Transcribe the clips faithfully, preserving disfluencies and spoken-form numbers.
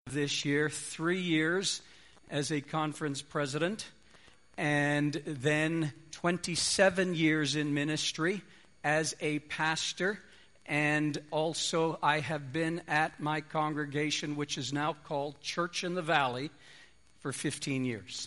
this year, three years as a conference president, and then twenty-seven years in ministry as a pastor. And also I have been at my congregation, which is now called Church in the Valley, for fifteen years.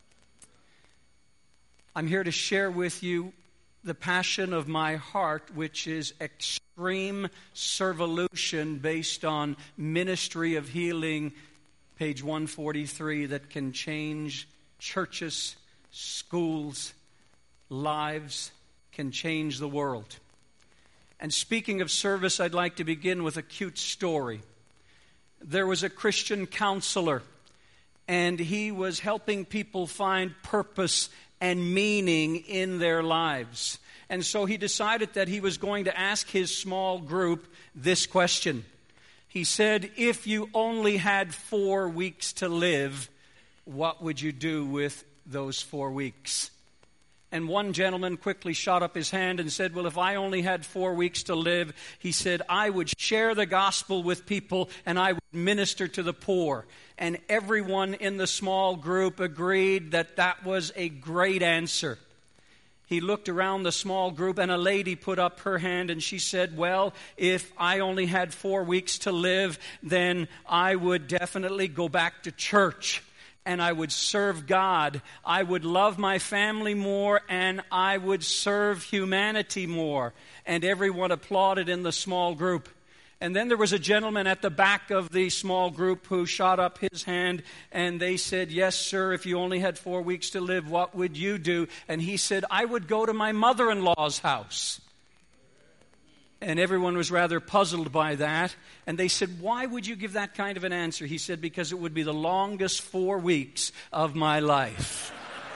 I'm here to share with you the passion of my heart, which is extreme servolution based on Ministry of Healing, page one forty-three, that can change churches, schools, lives, can change the world. And speaking of service, I'd like to begin with a cute story. There was a Christian counselor, and he was helping people find purpose and meaning in their lives. And so he decided that he was going to ask his small group this question. He said, if you only had four weeks to live, what would you do with those four weeks? And one gentleman quickly shot up his hand and said, well, if I only had four weeks to live, he said, I would share the gospel with people and I would minister to the poor. And everyone in the small group agreed that that was a great answer. He looked around the small group and a lady put up her hand and she said, well, if I only had four weeks to live, then I would definitely go back to church. And I would serve God. I would love my family more, and I would serve humanity more. And everyone applauded in the small group. And then there was a gentleman at the back of the small group who shot up his hand, and they said, yes, sir, if you only had four weeks to live, what would you do? And he said, I would go to my mother-in-law's house. And everyone was rather puzzled by that. And they said, why would you give that kind of an answer? He said, because it would be the longest four weeks of my life.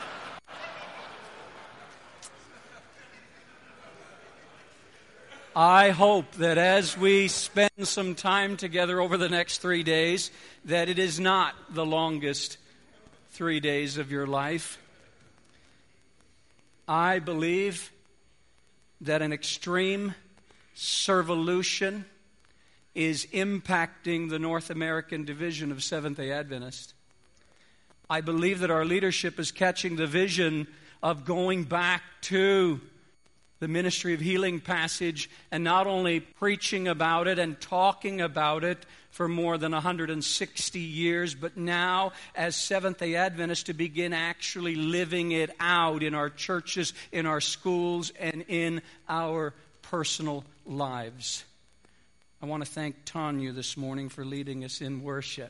I hope that as we spend some time together over the next three days, that it is not the longest three days of your life. I believe that an extreme servolution is impacting the North American division of Seventh-day Adventist. I believe that our leadership is catching the vision of going back to the Ministry of Healing passage and not only preaching about it and talking about it for more than one hundred sixty years, but now as Seventh-day Adventists to begin actually living it out in our churches, in our schools, and in our personal lives. I want to thank Tanya this morning for leading us in worship.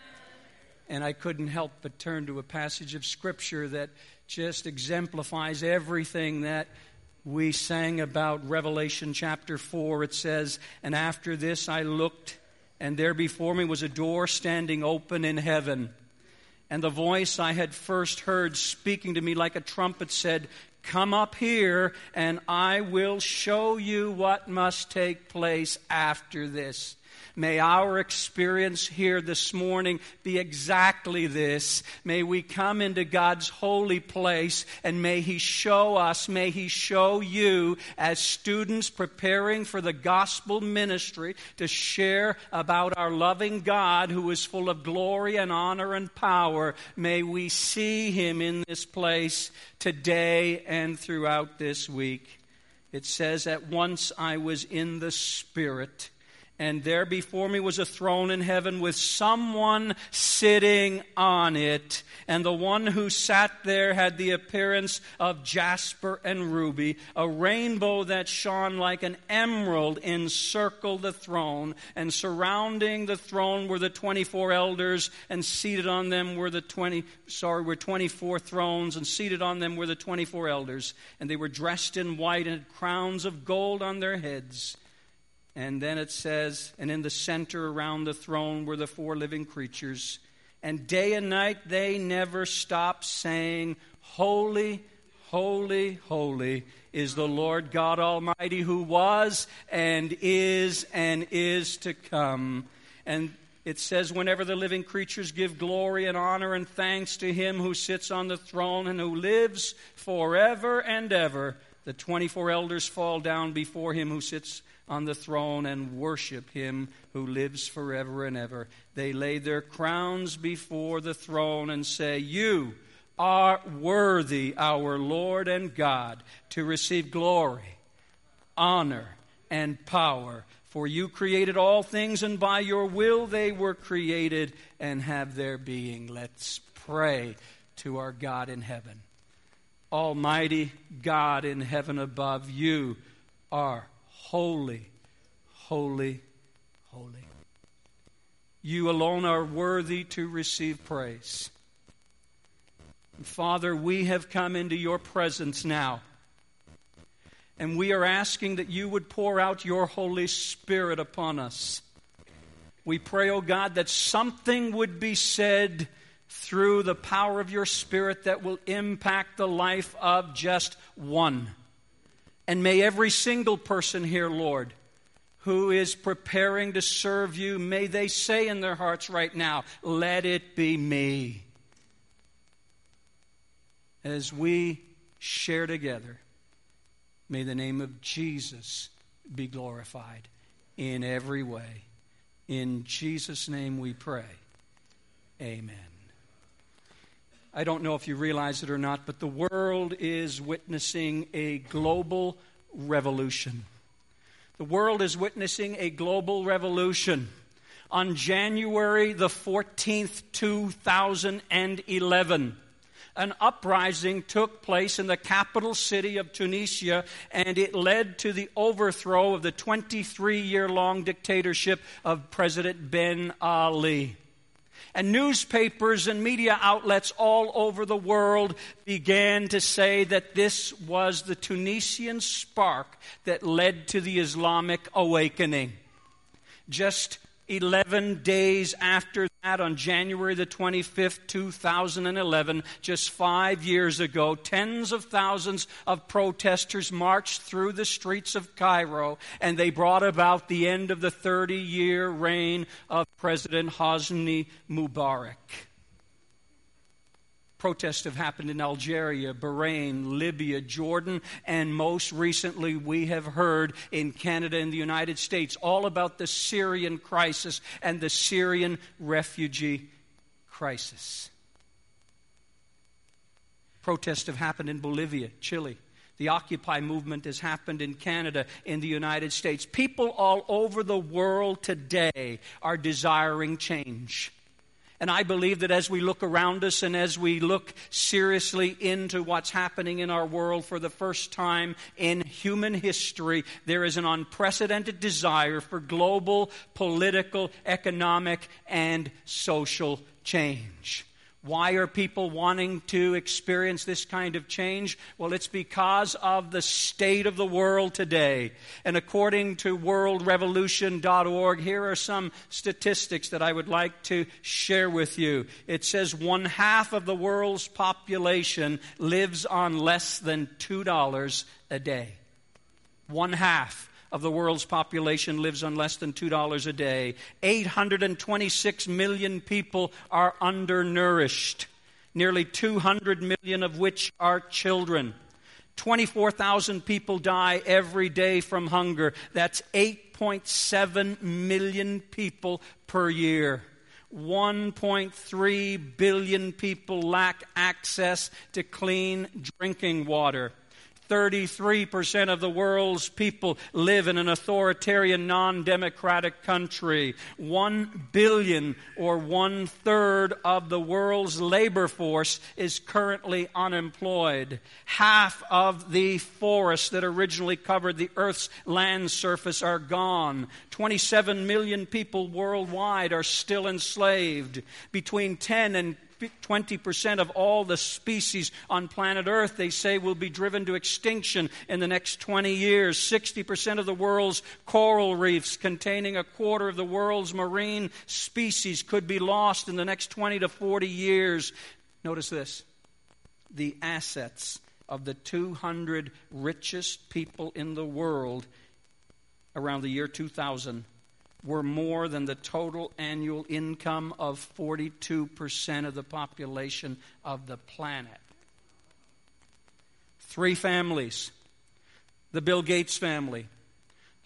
And I couldn't help but turn to a passage of Scripture that just exemplifies everything that we sang about. Revelation chapter four. It says, and after this I looked, and there before me was a door standing open in heaven. And the voice I had first heard speaking to me like a trumpet said, come up here, and I will show you what must take place after this. May our experience here this morning be exactly this. May we come into God's holy place, and may He show us, may He show you as students preparing for the gospel ministry to share about our loving God who is full of glory and honor and power. May we see Him in this place today and throughout this week. It says, at once I was in the Spirit, and there before me was a throne in heaven with someone sitting on it. And the one who sat there had the appearance of jasper and ruby. A rainbow that shone like an emerald encircled the throne. And surrounding the throne were the twenty-four elders, and seated on them were the twenty, sorry, were twenty-four thrones, and seated on them were the twenty-four elders. And they were dressed in white and had crowns of gold on their heads. And then it says, and in the center around the throne were the four living creatures. And day and night they never stopped saying, holy, holy, holy is the Lord God Almighty, who was and is and is to come. And it says, whenever the living creatures give glory and honor and thanks to Him who sits on the throne and who lives forever and ever, the twenty-four elders fall down before Him who sits on the throne and worship him who lives forever and ever. They lay their crowns before the throne and say, "You are worthy, our Lord and God, to receive glory, honor, and power. For you created all things, and by your will they were created and have their being." Let's pray to our God in heaven. Almighty God in heaven above, you are holy, holy, holy. You alone are worthy to receive praise. And Father, we have come into your presence now, and we are asking that you would pour out your Holy Spirit upon us. We pray, O God, that something would be said through the power of your Spirit that will impact the life of just one. And may every single person here, Lord, who is preparing to serve you, may they say in their hearts right now, "Let it be me." As we share together, may the name of Jesus be glorified in every way. In Jesus' name we pray. Amen. I don't know if you realize it or not, but the world is witnessing a global revolution. The world is witnessing a global revolution. On January the fourteenth, two thousand eleven, an uprising took place in the capital city of Tunisia, and it led to the overthrow of the twenty-three-year-long dictatorship of President Ben Ali. And newspapers and media outlets all over the world began to say that this was the Tunisian spark that led to the Islamic awakening. Just eleven days after that, on January the twenty-fifth, two thousand eleven, just five years ago, tens of thousands of protesters marched through the streets of Cairo, and they brought about the end of the thirty-year reign of President Hosni Mubarak. Protests have happened in Algeria, Bahrain, Libya, Jordan, and most recently we have heard in Canada and the United States all about the Syrian crisis and the Syrian refugee crisis. Protests have happened in Bolivia, Chile. The Occupy movement has happened in Canada, in the United States. People all over the world today are desiring change. And I believe that as we look around us and as we look seriously into what's happening in our world for the first time in human history, there is an unprecedented desire for global, political, economic, and social change. Why are people wanting to experience this kind of change? Well, it's because of the state of the world today. And according to world revolution dot org, here are some statistics that I would like to share with you. It says one half of the world's population lives on less than two dollars a day. One half of the world's population lives on less than two dollars a day. eight hundred twenty-six million people are undernourished, nearly two hundred million of which are children. twenty-four thousand people die every day from hunger. That's eight point seven million people per year. one point three billion people lack access to clean drinking water. thirty-three percent of the world's people live in an authoritarian, non-democratic country. One billion, or one-third of the world's labor force is currently unemployed. Half of the forests that originally covered the Earth's land surface are gone. twenty-seven million people worldwide are still enslaved. Between ten and twenty percent of all the species on planet Earth, they say, will be driven to extinction in the next twenty years. sixty percent of the world's coral reefs, containing a quarter of the world's marine species, could be lost in the next twenty to forty years. Notice this. The assets of the two hundred richest people in the world around the year two thousand were more than the total annual income of forty-two percent of the population of the planet. Three families: the Bill Gates family,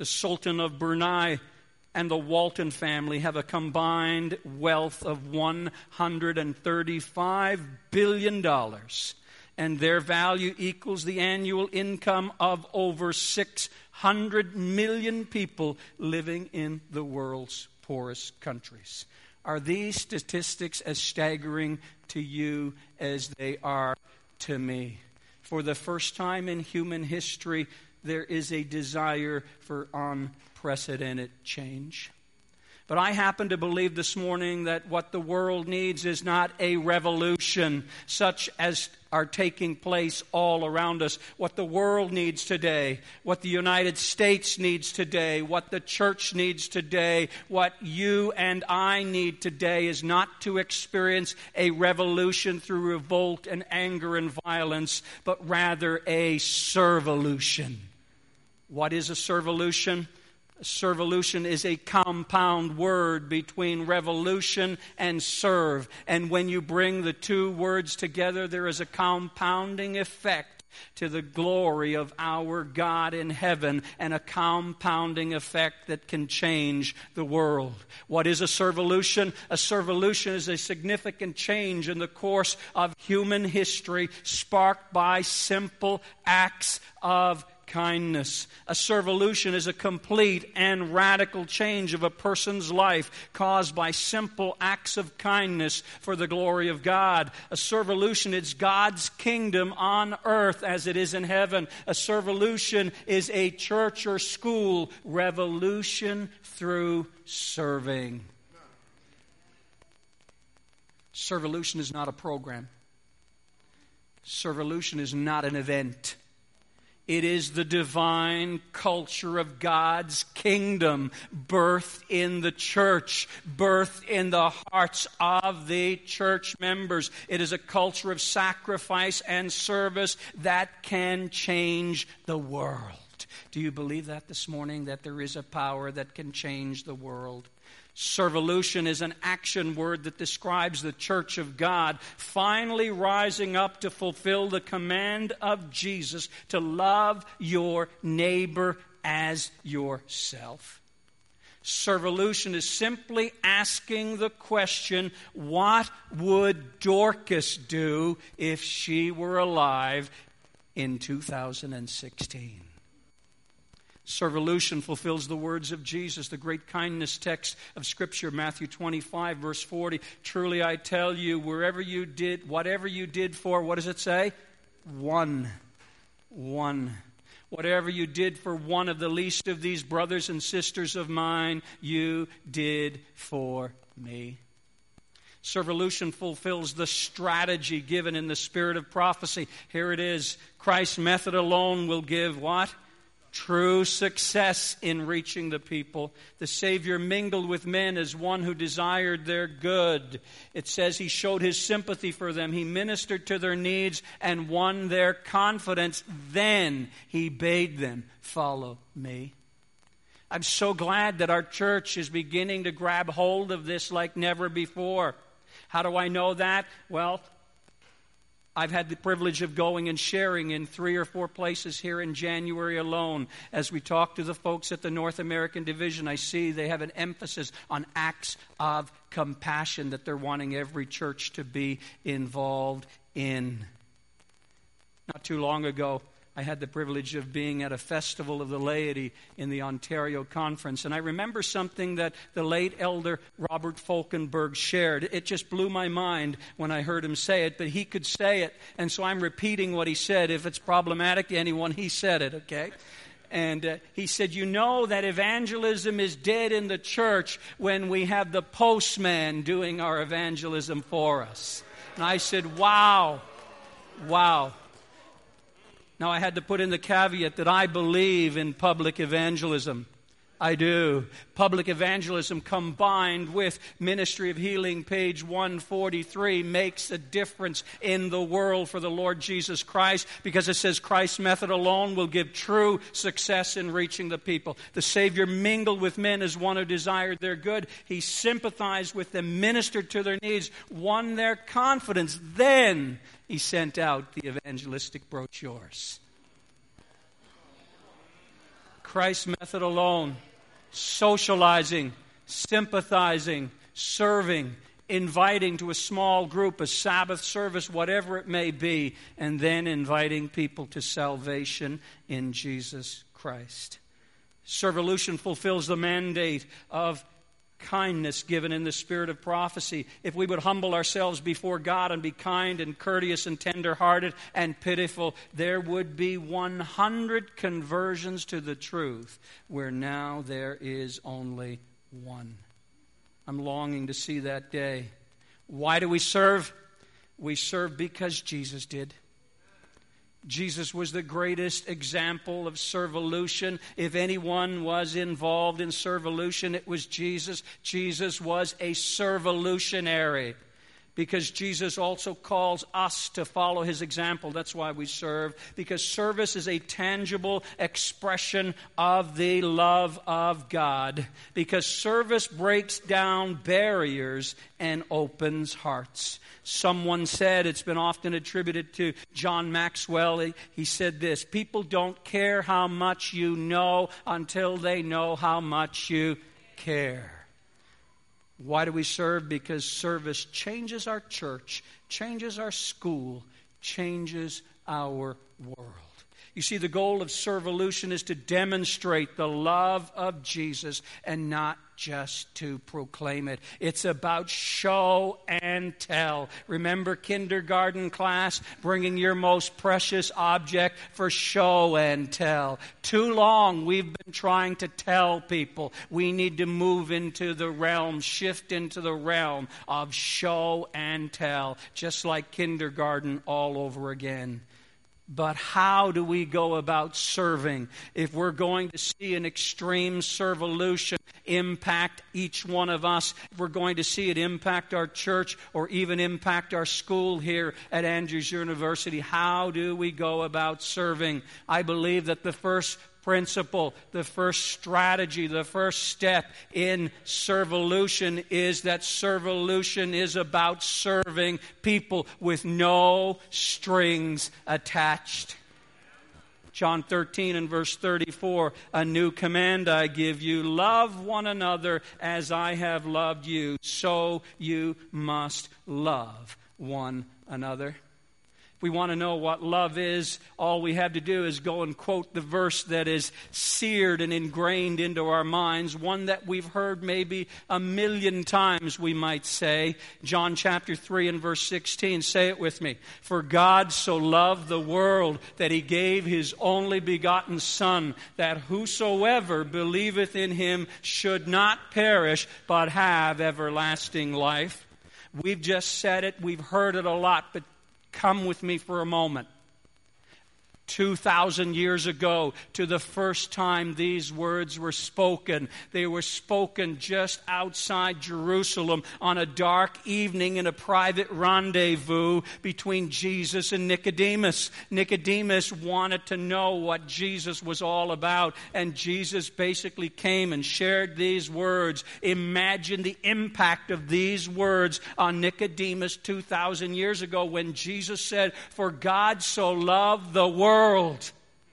The Sultan of Brunei and the Walton family have a combined wealth of one hundred thirty-five billion dollars, and their value equals the annual income of over six hundred million people living in the world's poorest countries. Are these statistics as staggering to you as they are to me? For the first time in human history, there is a desire for unprecedented change. But I happen to believe this morning that what the world needs is not a revolution such as are taking place all around us. What the world needs today, what the United States needs today, what the church needs today, what you and I need today is not to experience a revolution through revolt and anger and violence, but rather a servolution. What is a servolution? Servolution is a compound word between revolution and serve. And when you bring the two words together, there is a compounding effect to the glory of our God in heaven, and a compounding effect that can change the world. What is a servolution? A servolution is a significant change in the course of human history, sparked by simple acts of kindness. A servolution is a complete and radical change of a person's life caused by simple acts of kindness for the glory of God. A servolution is God's kingdom on earth as it is in heaven. A servolution is a church or school revolution through serving. Servolution is not a program. Servolution is not an event. It is the divine culture of God's kingdom, birthed in the church, birthed in the hearts of the church members. It is a culture of sacrifice and service that can change the world. Do you believe that this morning, that there is a power that can change the world? Servolution is an action word that describes the church of God finally rising up to fulfill the command of Jesus to love your neighbor as yourself. Servolution is simply asking the question, what would Dorcas do if she were alive in two thousand sixteen? Servolution fulfills the words of Jesus, the great kindness text of Scripture, Matthew twenty-five, verse forty. Truly I tell you, wherever you did, whatever you did for, what does it say? One. One. Whatever you did for one of the least of these brothers and sisters of mine, you did for me. Servolution fulfills the strategy given in the spirit of prophecy. Here it is. Christ's method alone will give what? True success in reaching the people. The Savior mingled with men as one who desired their good. It says he showed his sympathy for them. He ministered to their needs and won their confidence. Then he bade them, follow me. I'm so glad that our church is beginning to grab hold of this like never before. How do I know that? Well, I've had the privilege of going and sharing in three or four places here in January alone. As we talk to the folks at the North American Division, I see they have an emphasis on acts of compassion that they're wanting every church to be involved in. Not too long ago, I had the privilege of being at a festival of the laity in the Ontario Conference. And I remember something that the late elder Robert Falkenberg shared. It just blew my mind when I heard him say it, but he could say it. And so I'm repeating what he said. If it's problematic to anyone, he said it, okay? And uh, he said, you know that evangelism is dead in the church when we have the postman doing our evangelism for us. And I said, wow, wow. Now, I had to put in the caveat that I believe in public evangelism. I do. Public evangelism combined with Ministry of Healing, page one forty-three, makes a difference in the world for the Lord Jesus Christ, because it says Christ's method alone will give true success in reaching the people. The Savior mingled with men as one who desired their good. He sympathized with them, ministered to their needs, won their confidence. Then he sent out the evangelistic brochures. Christ's method alone. Socializing, sympathizing, serving, inviting to a small group, a Sabbath service, whatever it may be, and then inviting people to salvation in Jesus Christ. Servolution fulfills the mandate of kindness given in the spirit of prophecy. If we would humble ourselves before God and be kind and courteous and tender-hearted and pitiful, there would be one hundred conversions to the truth, where now there is only one. I'm longing to see that day. Why do we serve? We serve because Jesus did. Jesus was the greatest example of servolution. If anyone was involved in servolution, it was Jesus. Jesus was a servolutionary, because Jesus also calls us to follow his example. That's why we serve, because service is a tangible expression of the love of God, because service breaks down barriers and opens hearts. Someone said, it's been often attributed to John Maxwell, he, he said this: people don't care how much you know until they know how much you care. Why do we serve? Because service changes our church, changes our school, changes our world. You see, the goal of servolution is to demonstrate the love of Jesus and not just to proclaim it. It's about show and tell. Remember kindergarten class? Bringing your most precious object for show and tell. Too long we've been trying to tell people. We need to move into the realm, shift into the realm of show and tell, just like kindergarten all over again. But how do we go about serving if we're going to see an extreme servolution impact each one of us? If we're going to see it impact our church or even impact our school here at Andrews University, how do we go about serving? I believe that the first principle, the first strategy, the first step in servolution is that servolution is about serving people with no strings attached. John thirteen and verse thirty-four, a new command I give you, love one another as I have loved you, so you must love one another. We want to know what love is. All we have to do is go and quote the verse that is seared and ingrained into our minds, one that we've heard maybe a million times, we might say. John chapter three and verse sixteen. Say it with me. For God so loved the world that he gave his only begotten Son, that whosoever believeth in him should not perish, but have everlasting life. We've just said it. We've heard it a lot, but come with me for a moment. two thousand years ago, to the first time these words were spoken. They were spoken just outside Jerusalem on a dark evening in a private rendezvous between Jesus and Nicodemus. Nicodemus wanted to know what Jesus was all about, and Jesus basically came and shared these words. Imagine the impact of these words on Nicodemus two thousand years ago when Jesus said, "For God so loved the world." World.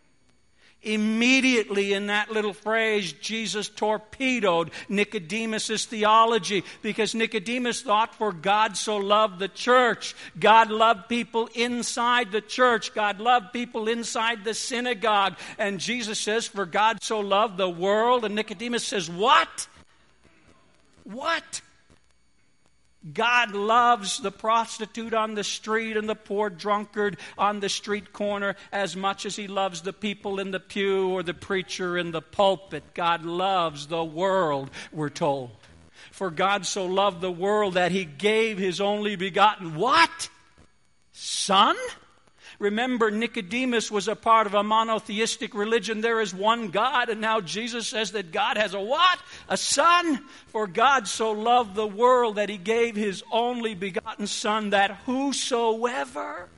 Immediately in that little phrase, Jesus torpedoed Nicodemus' theology, because Nicodemus thought, for God so loved the church. God loved people inside the church. God loved people inside the synagogue. And Jesus says, for God so loved the world. And Nicodemus says, what? What? God loves the prostitute on the street and the poor drunkard on the street corner as much as he loves the people in the pew or the preacher in the pulpit. God loves the world, we're told. For God so loved the world that he gave his only begotten, what? Son? Remember, Nicodemus was a part of a monotheistic religion. There is one God, and now Jesus says that God has a what? A Son. For God so loved the world that he gave his only begotten Son, that whosoever...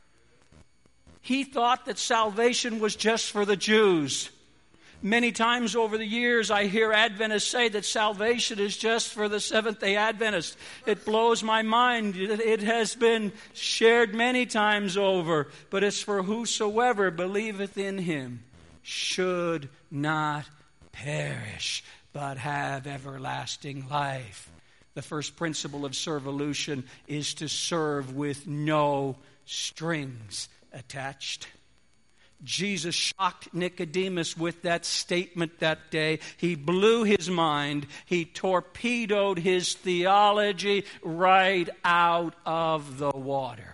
He thought that salvation was just for the Jews. Many times over the years, I hear Adventists say that salvation is just for the Seventh-day Adventists. It blows my mind. It has been shared many times over. But it's for whosoever believeth in him should not perish, but have everlasting life. The first principle of servolution is to serve with no strings attached. Jesus shocked Nicodemus with that statement that day. He blew his mind. He torpedoed his theology right out of the water.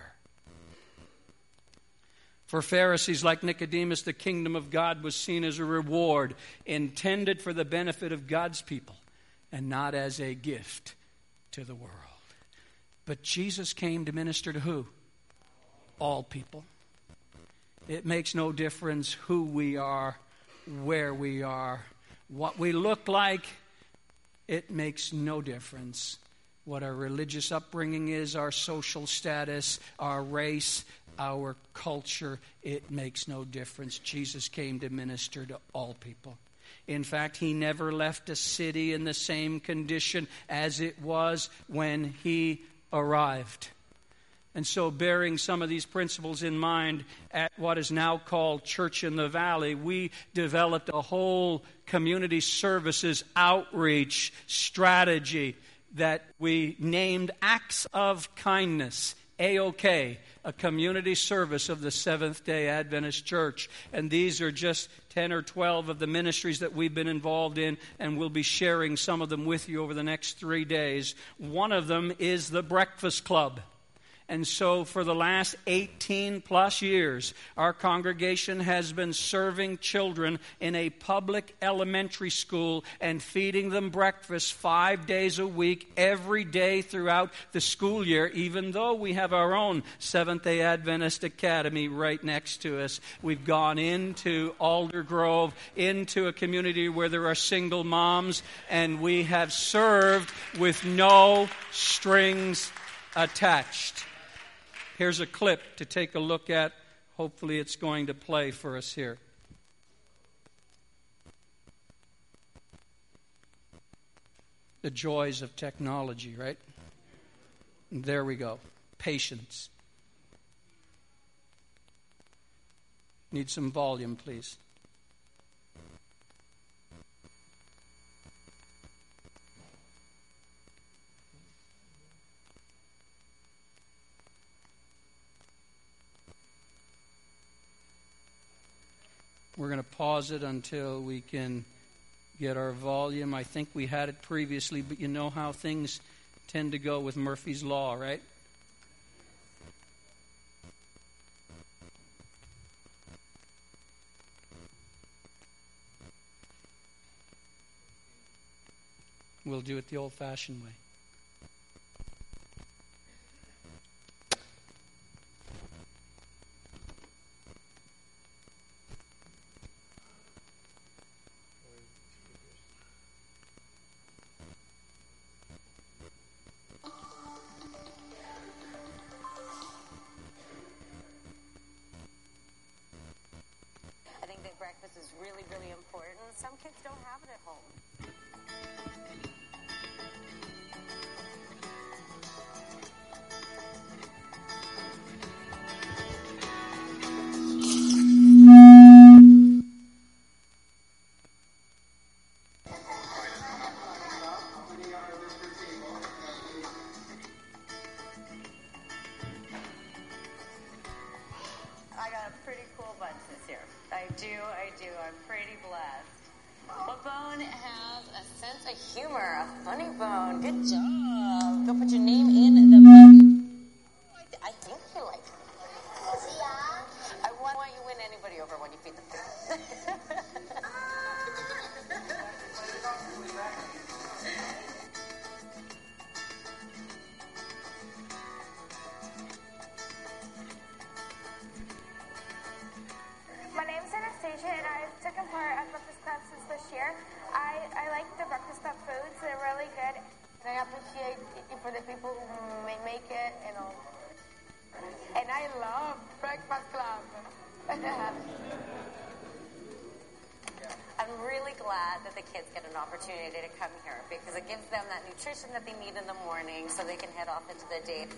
For Pharisees like Nicodemus, the kingdom of God was seen as a reward intended for the benefit of God's people and not as a gift to the world. But Jesus came to minister to who? All people. It makes no difference who we are, where we are, what we look like. It makes no difference what our religious upbringing is, our social status, our race, our culture. It makes no difference. Jesus came to minister to all people. In fact, he never left a city in the same condition as it was when he arrived. And so, bearing some of these principles in mind, at what is now called Church in the Valley, we developed a whole community services outreach strategy that we named Acts of Kindness, A O K, a community service of the Seventh-day Adventist Church. And these are just ten or twelve of the ministries that we've been involved in, and we'll be sharing some of them with you over the next three days. One of them is the Breakfast Club. And so for the last eighteen plus years, our congregation has been serving children in a public elementary school and feeding them breakfast five days a week, every day throughout the school year, even though we have our own Seventh-day Adventist Academy right next to us. We've gone into Alder Grove, into a community where there are single moms, and we have served with no strings attached. Here's a clip to take a look at. Hopefully it's going to play for us here. The joys of technology, right? And there we go. Patience. Need some volume, please. We're going to pause it until we can get our volume. I think we had it previously, but you know how things tend to go with Murphy's Law, right? We'll do it the old-fashioned way. Breakfast is really, really important. Some kids don't have it at home. I got a pretty cool bunch this year. I do, I do. I'm pretty blessed. What bone has a sense of humor? A funny bone. Good job. Go put your name in the bucket. I think you like it. I want, want you win anybody over when you feed them food. My name's Anastasia, and I've taken part at Breakfast Club since this year. I, I like the Breakfast Club foods. They're really good. I appreciate it for the people who may make it, you know. And I love Breakfast Club. I'm really glad that the kids get an opportunity to come here because it gives them that nutrition that they need in the morning so they can head off into the day.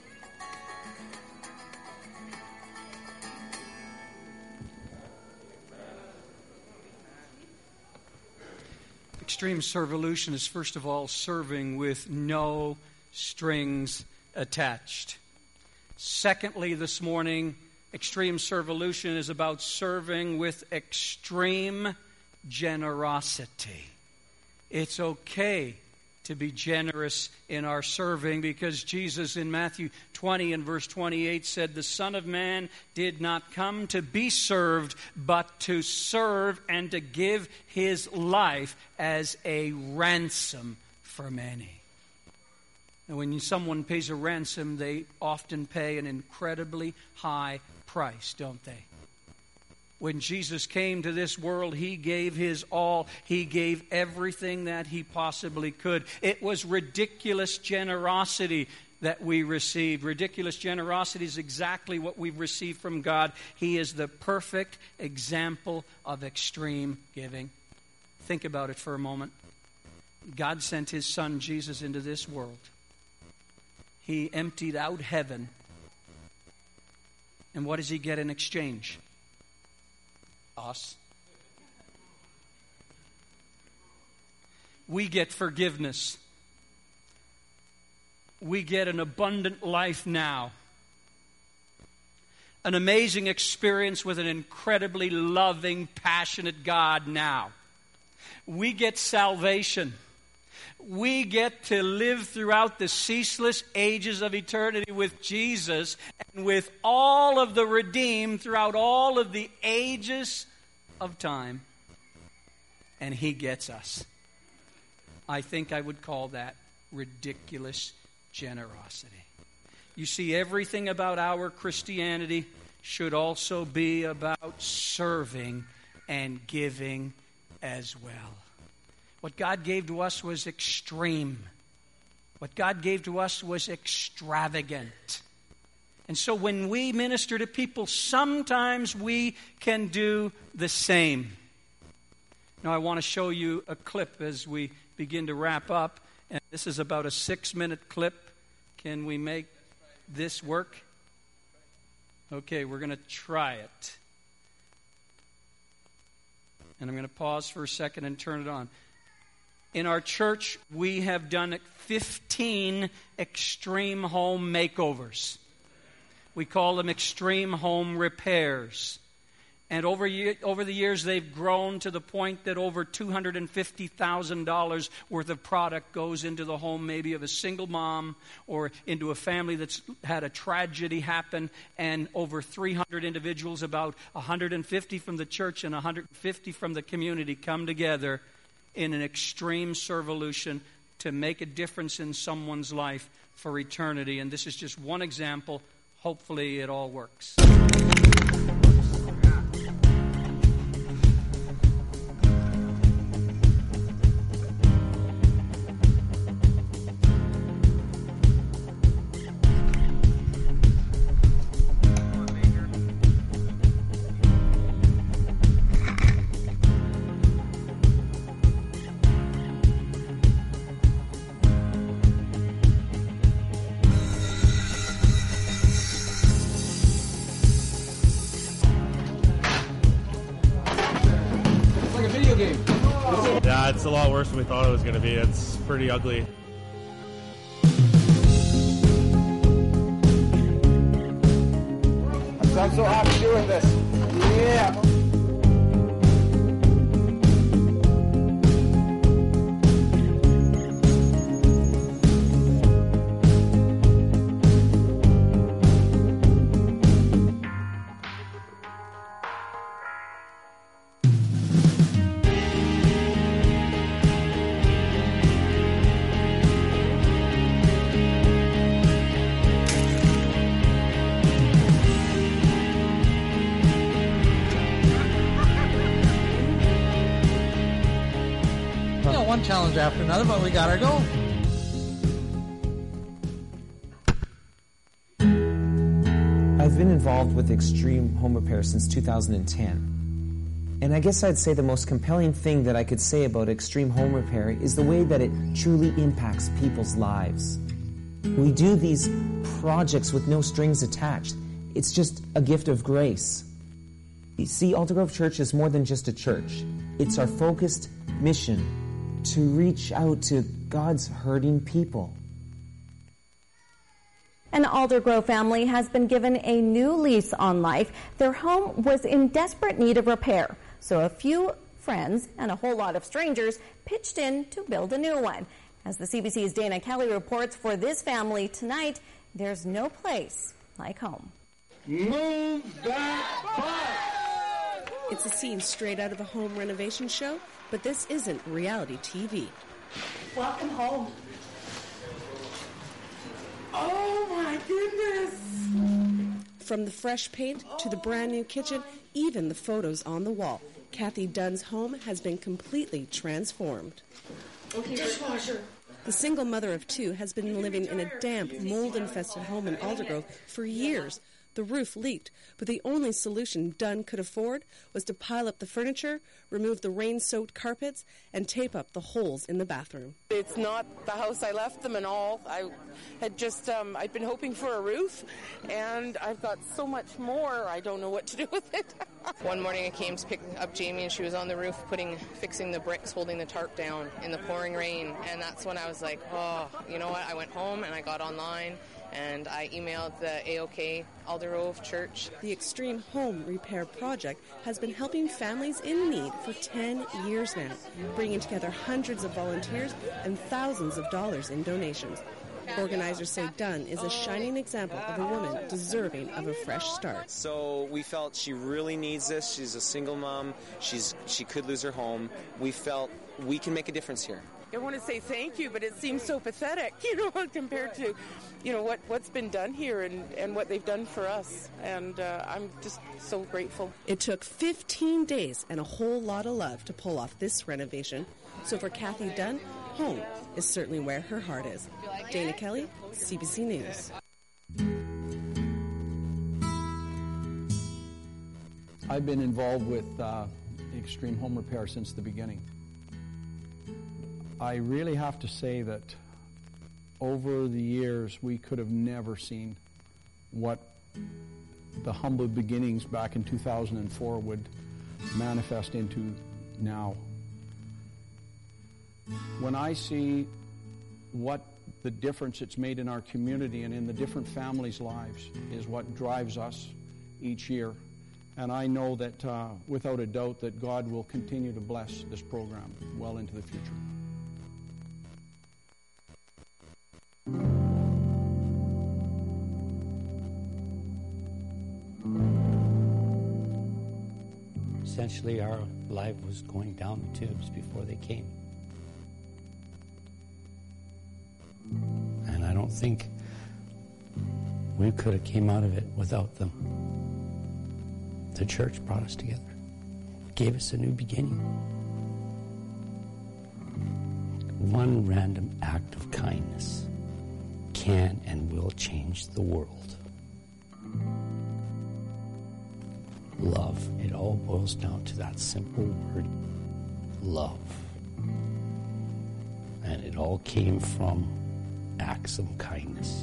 Extreme servolution is, first of all, serving with no strings attached. Secondly, this morning, extreme servolution is about serving with extreme generosity. It's okay to be generous in our serving, because Jesus in Matthew twenty and verse twenty-eight said, "The Son of Man did not come to be served, but to serve and to give his life as a ransom for many." And when someone pays a ransom, they often pay an incredibly high price, don't they? When Jesus came to this world, he gave his all. He gave everything that he possibly could. It was ridiculous generosity that we received. Ridiculous generosity is exactly what we've received from God. He is the perfect example of extreme giving. Think about it for a moment. God sent his Son Jesus into this world. He emptied out heaven. And what does he get in exchange? Us. We get forgiveness. We get an abundant life now. An amazing experience with an incredibly loving, passionate God now. We get salvation. We get to live throughout the ceaseless ages of eternity with Jesus and with all of the redeemed throughout all of the ages of time. And he gets us. I think I would call that ridiculous generosity. You see, everything about our Christianity should also be about serving and giving as well. What God gave to us was extreme. What God gave to us was extravagant. And so when we minister to people, sometimes we can do the same. Now I want to show you a clip as we begin to wrap up. And this is about a six-minute clip. Can we make this work? Okay, we're going to try it. And I'm going to pause for a second and turn it on. In our church, we have done fifteen extreme home makeovers. We call them extreme home repairs. And over, year, over the years, they've grown to the point that over two hundred fifty thousand dollars worth of product goes into the home, maybe of a single mom or into a family that's had a tragedy happen. And over three hundred individuals, about one hundred fifty from the church and one hundred fifty from the community, come together in an extreme servolution to make a difference in someone's life for eternity. And this is just one example. Hopefully it all works. Yeah, it's a lot worse than we thought it was going to be. It's pretty ugly. I'm so happy doing this. Yeah. One challenge after another, but we got our goal. I've been involved with extreme home repair since two thousand ten. And I guess I'd say the most compelling thing that I could say about extreme home repair is the way that it truly impacts people's lives. We do these projects with no strings attached. It's just a gift of grace. You see, Altar Grove Church is more than just a church. It's our focused mission to reach out to God's hurting people. An Aldergrove family has been given a new lease on life. Their home was in desperate need of repair, so a few friends and a whole lot of strangers pitched in to build a new one. As the C B C's Dana Kelly reports, for this family tonight, there's no place like home. Move that butt! It's a scene straight out of a home renovation show, but this isn't reality T V. Welcome home. Oh my goodness! From the fresh paint to the brand new kitchen, even the photos on the wall, Kathy Dunn's home has been completely transformed. Okay, dishwasher. The single mother of two has been living in a damp, mold-infested home in Aldergrove for years. The roof leaked, but the only solution Dunn could afford was to pile up the furniture, remove the rain-soaked carpets, and tape up the holes in the bathroom. It's not the house I left them and all. I had just, um, I'd been hoping for a roof, and I've got so much more, I don't know what to do with it. One morning I came to pick up Jamie, and she was on the roof putting, fixing the bricks, holding the tarp down in the pouring rain, and that's when I was like, oh, you know what, I went home and I got online, and I emailed the A O K Aldergrove Church. The Extreme Home Repair Project has been helping families in need for ten years now, bringing together hundreds of volunteers and thousands of dollars in donations. Organizers say Dunn is a shining example of a woman deserving of a fresh start. So we felt she really needs this. She's a single mom. She's she could lose her home. We felt we can make a difference here. I want to say thank you, but it seems so pathetic, you know, compared to, you know, what, what's been done here and, and what they've done for us. And uh, I'm just so grateful. It took fifteen days and a whole lot of love to pull off this renovation. So for Kathy Dunn, home is certainly where her heart is. Dana Kelly, C B C News. I've been involved with uh, Extreme Home Repair since the beginning. I really have to say that over the years, we could have never seen what the humble beginnings back in two thousand four would manifest into now. When I see what the difference it's made in our community and in the different families' lives is what drives us each year. And I know that uh, without a doubt that God will continue to bless this program well into the future. Essentially, our life was going down the tubes before they came. And I don't think we could have came out of it without them. The church brought us together, gave us a new beginning. One random act of kindness can and will change the world. Love. It all boils down to that simple word, love. And it all came from acts of kindness.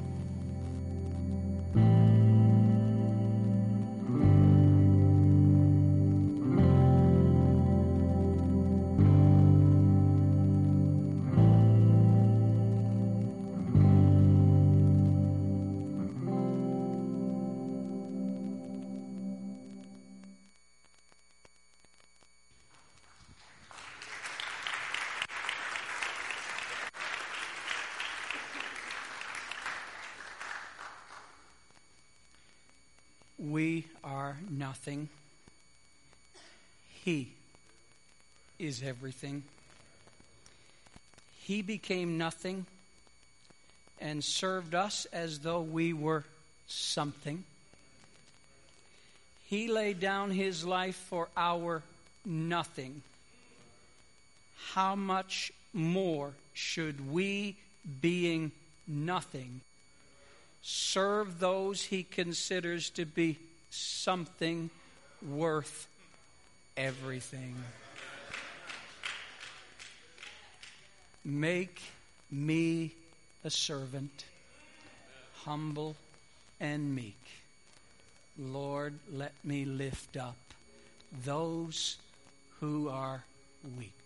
We are nothing. He is everything. He became nothing and served us as though we were something. He laid down his life for our nothing. How much more should we, being nothing, serve those he considers to be something worth everything? Make me a servant, humble and meek. Lord, let me lift up those who are weak.